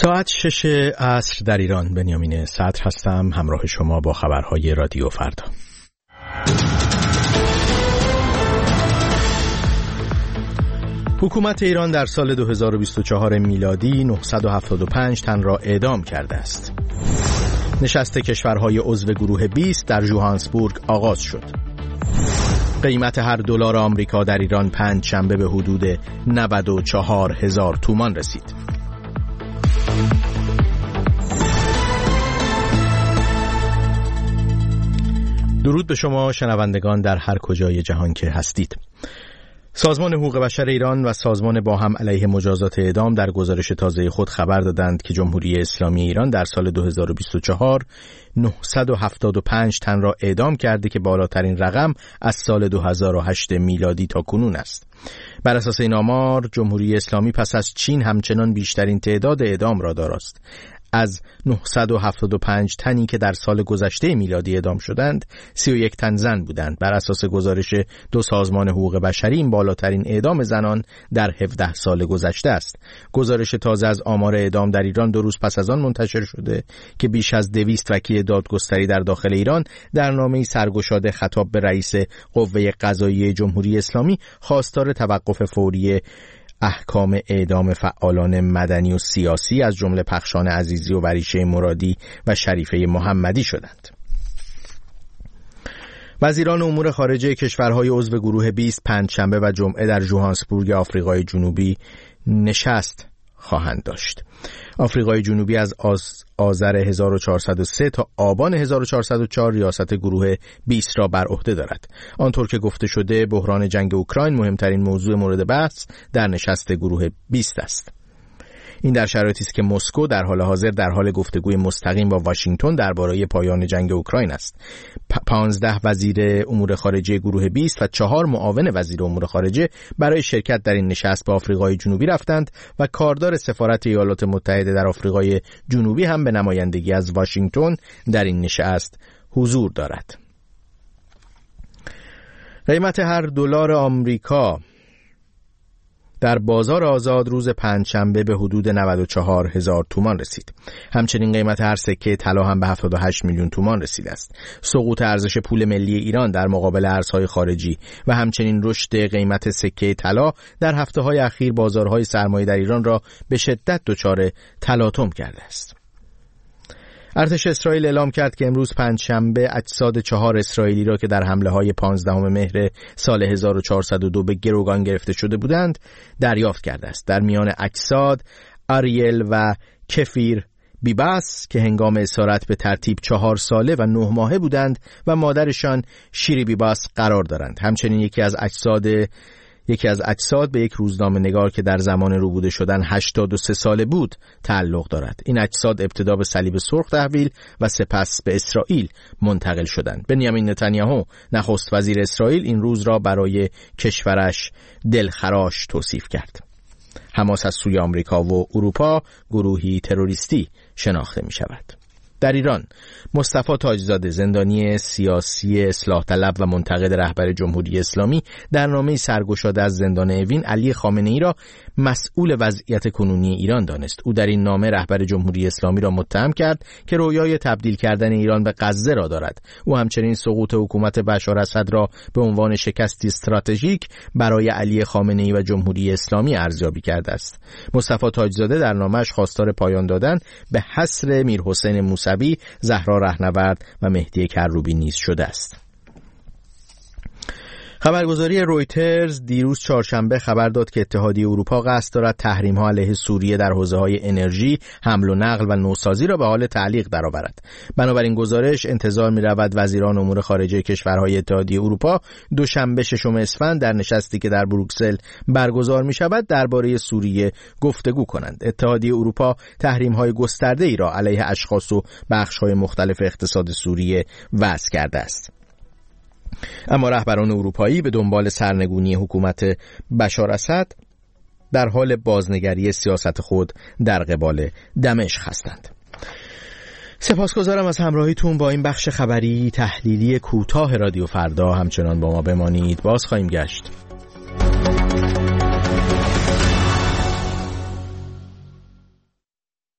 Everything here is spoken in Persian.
ساعت 6 عصر در ایران. بنیامین صدر هستم، همراه شما با خبرهای رادیو فردا. حکومت ایران در سال 2024 میلادی 975 تن را اعدام کرده است. نشست کشورهای عضو گروه 20 در ژوهانسبورگ آغاز شد. قیمت هر دلار آمریکا در ایران پنجشنبه به حدود 94,000 تومان رسید. درود به شما شنوندگان در هر کجای جهان که هستید. سازمان حقوق بشر ایران و سازمان باهم علیه مجازات اعدام در گزارش تازه خود خبر دادند که جمهوری اسلامی ایران در سال 2024 975 تن را اعدام کرده که بالاترین رقم از سال 2008 میلادی تا کنون است. بر اساس این آمار جمهوری اسلامی پس از چین همچنان بیشترین تعداد اعدام را دارست. از 975 تنی که در سال گذشته میلادی اعدام شدند 31 تن زن بودند. بر اساس گزارش دو سازمان حقوق بشری این بالاترین اعدام زنان در 17 سال گذشته است. گزارش تازه از آمار اعدام در ایران 2 روز پس از آن منتشر شده که بیش از 200 وکیل دادگستری در داخل ایران در نامه‌ای سرگشاده خطاب به رئیس قوه قضاییه جمهوری اسلامی خواستار توقف فوری احکام اعدام فعالان مدنی و سیاسی از جمله پخشان عزیزی و وریشه مرادی و شریفه محمدی شدند. وزیران امور خارجه کشورهای عضو گروه 20 پنجشنبه و جمعه در ژوهانسبورگ آفریقای جنوبی نشست خواهند داشت. آفریقای جنوبی از آذر 1403 تا آبان 1404 ریاست گروه 20 را بر عهده دارد. آنطور که گفته شده بحران جنگ اوکراین مهمترین موضوع مورد بحث در نشست گروه 20 است. این در شرایطی است که مسکو در حال حاضر در حال گفتگوی مستقیم با واشنگتن درباره پایان جنگ اوکراین است. 15 وزیر امور خارجه گروه 20 و 4 معاون وزیر امور خارجه برای شرکت در این نشست به آفریقای جنوبی رفتند و کاردار سفارت ایالات متحده در آفریقای جنوبی هم به نمایندگی از واشنگتن در این نشست حضور دارد. قیمت هر دلار آمریکا در بازار آزاد روز پنجشنبه به حدود 94,000 تومان رسید. همچنین قیمت هر سکه طلا هم به 78 میلیون تومان رسیده است. سقوط ارزش پول ملی ایران در مقابل ارزهای خارجی و همچنین رشد قیمت سکه طلا در هفته‌های اخیر بازارهای سرمایه در ایران را به شدت دچار تلاطم کرده است. ارتش اسرائیل اعلام کرد که امروز پنجشنبه اجساد 4 اسرائیلی را که در حمله‌های 15 مهر سال 1402 به گروگان گرفته شده بودند دریافت کرده است. در میان اجساد آریل و کفیر بیباس که هنگام اسارت به ترتیب 4 ساله و 9 ماهه بودند و مادرشان شیری بیباس قرار دارند. همچنین یکی از اجساد به یک روزنامه نگار که در زمان روبوده شدن 83 ساله بود تعلق دارد. این اجساد ابتدا به صلیب سرخ تحویل و سپس به اسرائیل منتقل شدند. بنیامین نتانیاهو نخست وزیر اسرائیل این روز را برای کشورش دلخراش توصیف کرد. حماس از سوی آمریکا و اروپا گروهی تروریستی شناخته می شود. در ایران مصطفی تاجزاده زندانی سیاسی اصلاح طلب و منتقد رهبر جمهوری اسلامی در نامه‌ای سرگشاده از زندان اوین علی خامنه‌ای را مسئول وضعیت کنونی ایران دانست. او در این نامه رهبر جمهوری اسلامی را متهم کرد که رویای تبدیل کردن ایران به غزه را دارد. او همچنین سقوط حکومت بشار اسد را به عنوان شکستی استراتژیک برای علی خامنه‌ای و جمهوری اسلامی ارزیابی کرده است. مصطفی تاجزاده در نامه‌اش خواستار پایان دادن به حصر میرحسین موسوی، زهرا رهنورد و مهدی کروبی نیز شده است. خبرگزاری رویترز دیروز چهارشنبه خبر داد که اتحادیه اروپا قصد دارد تحریم‌ها علیه سوریه در حوزه‌های انرژی، حمل و نقل و نوسازی را به حال تعلیق درآورد. بنابراین گزارش انتظار می‌رود وزیران امور خارجه کشورهای اتحادیه اروپا دوشنبه 6 اسفند در نشستی که در بروکسل برگزار می‌شود درباره سوریه گفتگو کنند. اتحادیه اروپا تحریم‌های گسترده‌ای را علیه اشخاص و بخش‌های مختلف اقتصاد سوریه وضع کرده است. اما رهبران اروپایی به دنبال سرنگونی حکومت بشار اسد در حال بازنگری سیاست خود در قبال دمشق هستند. سپاسگزارم از همراهیتون با این بخش خبری تحلیلی کوتاه رادیو فردا. همچنان با ما بمانید، باز خواهیم گشت.